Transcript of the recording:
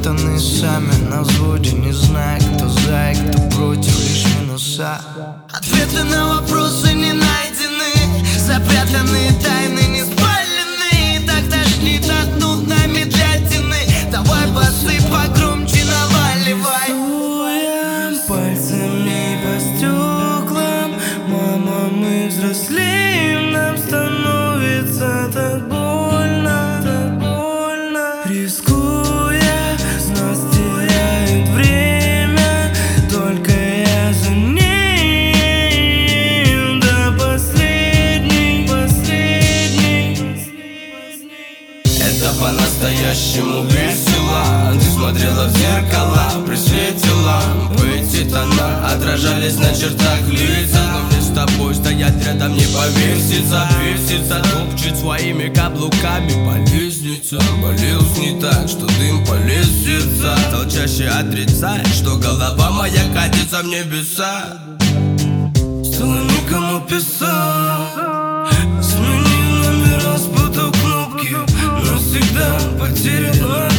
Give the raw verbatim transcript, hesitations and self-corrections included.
запутаны сами. На взводе не знаю, кто за и кто против, лишь минуса. Ответы на вопросы не найдены, запрятанные тайны не спалены. Так тошнит от нудной медлятины. Давай басы погромче наваливай. Рисуем пальцами по стеклам. Мама, мы взрослеем, нам становится так больно, так больно. Рискуя, с нас теряет время. Только я за ним до последней, последней. Это по-настоящему весело. Ты смотрела в зеркала, при свете ламп. Эти тона отражались на чертах лица. Но мне с тобой стоять рядом не повеситься. Веситься, топчет своими каблуками по лестнице. Болелся не так, что дым по лестнице. Стал чаще отрицать, что голова моя катится в небеса. Стало никому писать. Сменил номера, спутал кнопки. Навсегда потерян.